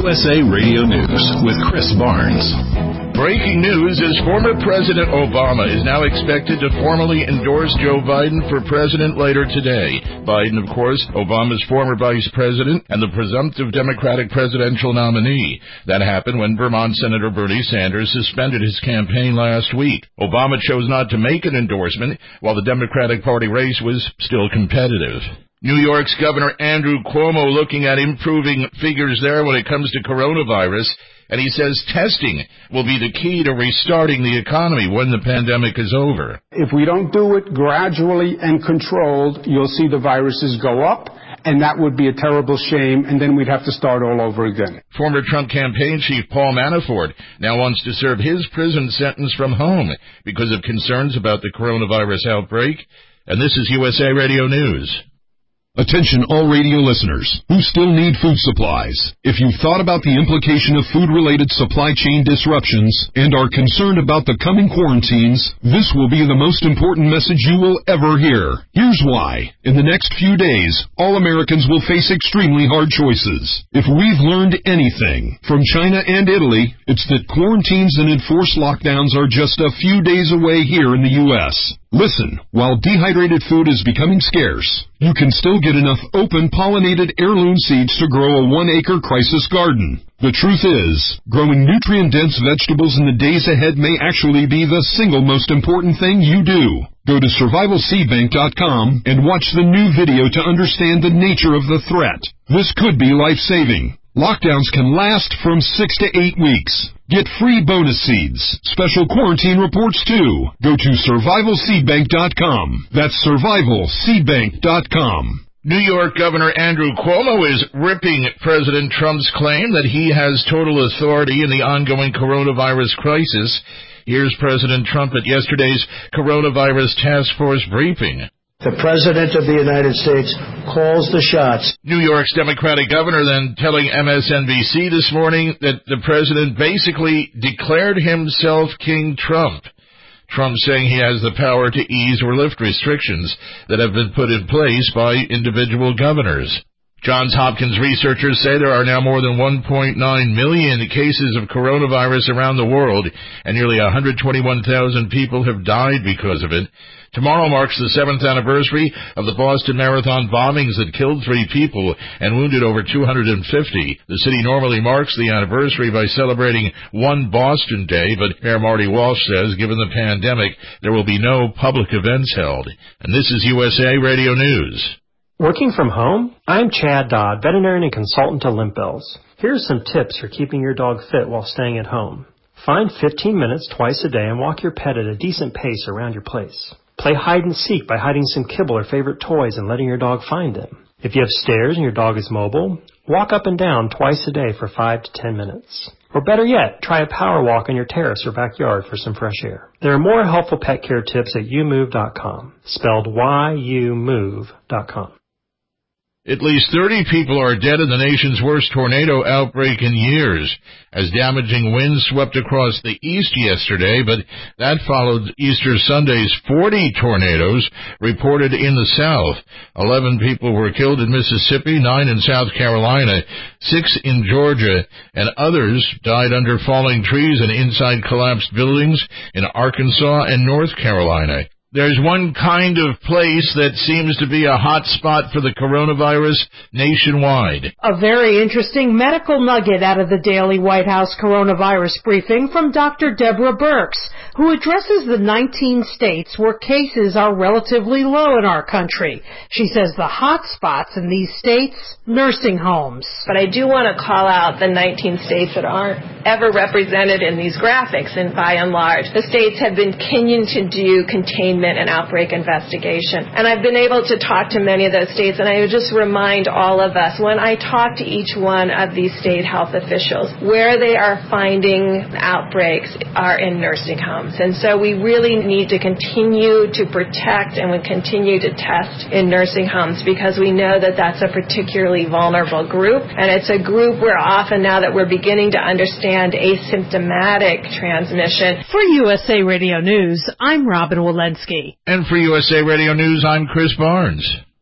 USA Radio News with Chris Barnes. Breaking news is former President Obama is now expected to formally endorse Joe Biden for president later today. Biden, of course, Obama's former vice president and the presumptive Democratic presidential nominee. That happened when Vermont Senator Bernie Sanders suspended his campaign last week. Obama chose not to make an endorsement while the Democratic Party race was still competitive. New York's Governor Andrew Cuomo looking at improving figures there when it comes to coronavirus. And he says testing will be the key to restarting the economy when the pandemic is over. If we don't do it gradually and controlled, you'll see the viruses go up, and that would be a terrible shame, and then we'd have to start all over again. Former Trump campaign chief Paul Manafort now wants to serve his prison sentence from home because of concerns about the coronavirus outbreak. And this is USA Radio News. Attention all radio listeners who still need food supplies. If you've thought about the implication of food-related supply chain disruptions and are concerned about the coming quarantines, this will be the most important message you will ever hear. Here's why. In the next few days, all Americans will face extremely hard choices. If we've learned anything from China and Italy, it's that quarantines and enforced lockdowns are just a few days away here in the U.S. Listen, while dehydrated food is becoming scarce, you can still get enough open pollinated heirloom seeds to grow a 1-acre crisis garden. The truth is, growing nutrient-dense vegetables in the days ahead may actually be the single most important thing you do. Go to survivalseedbank.com and watch the new video to understand the nature of the threat. This could be life-saving. Lockdowns can last from 6 to 8 weeks. Get free bonus seeds, special quarantine reports too. Go to survivalseedbank.com. That's survivalseedbank.com. New York Governor Andrew Cuomo is ripping President Trump's claim that he has total authority in the ongoing coronavirus crisis. Here's President Trump at yesterday's coronavirus task force briefing. The President of the United States calls the shots. New York's Democratic governor then telling MSNBC this morning that the president basically declared himself King Trump. Trump saying he has the power to ease or lift restrictions that have been put in place by individual governors. Johns Hopkins researchers say there are now more than 1.9 million cases of coronavirus around the world, and nearly 121,000 people have died because of it. Tomorrow marks the 7th anniversary of the Boston Marathon bombings that killed 3 people and wounded over 250. The city normally marks the anniversary by celebrating One Boston Day, but Mayor Marty Walsh says given the pandemic, there will be no public events held. And this is USA Radio News. Working from home? I'm Chad Dodd, veterinarian and consultant to Limp Bills. Here's some tips for keeping your dog fit while staying at home. Find 15 minutes twice a day and walk your pet at a decent pace around your place. Play hide and seek by hiding some kibble or favorite toys and letting your dog find them. If you have stairs and your dog is mobile, walk up and down twice a day for 5 to 10 minutes. Or better yet, try a power walk on your terrace or backyard for some fresh air. There are more helpful pet care tips at youmove.com, spelled YOUMOVE.com. At least 30 people are dead in the nation's worst tornado outbreak in years as damaging winds swept across the east yesterday, but that followed Easter Sunday's 40 tornadoes reported in the south. 11 people were killed in Mississippi, 9 in South Carolina, 6 in Georgia, and others died under falling trees and inside collapsed buildings in Arkansas and North Carolina. There's one kind of place that seems to be a hot spot for the coronavirus nationwide. A very interesting medical nugget out of the daily White House coronavirus briefing from Dr. Deborah Birx, who addresses the 19 states where cases are relatively low in our country. She says the hot spots in these states, nursing homes. But I do want to call out the 19 states that aren't ever represented in these graphics, and by and large, the states have been continuing to do containment and outbreak investigation. And I've been able to talk to many of those states, and I would just remind all of us, when I talk to each one of these state health officials, where they are finding outbreaks are in nursing homes. And so we really need to continue to protect and we continue to test in nursing homes because we know that that's a particularly vulnerable group. And it's a group where often now that we're beginning to understand asymptomatic transmission. For USA Radio News, I'm Robin Walensky. And for USA Radio News, I'm Chris Barnes.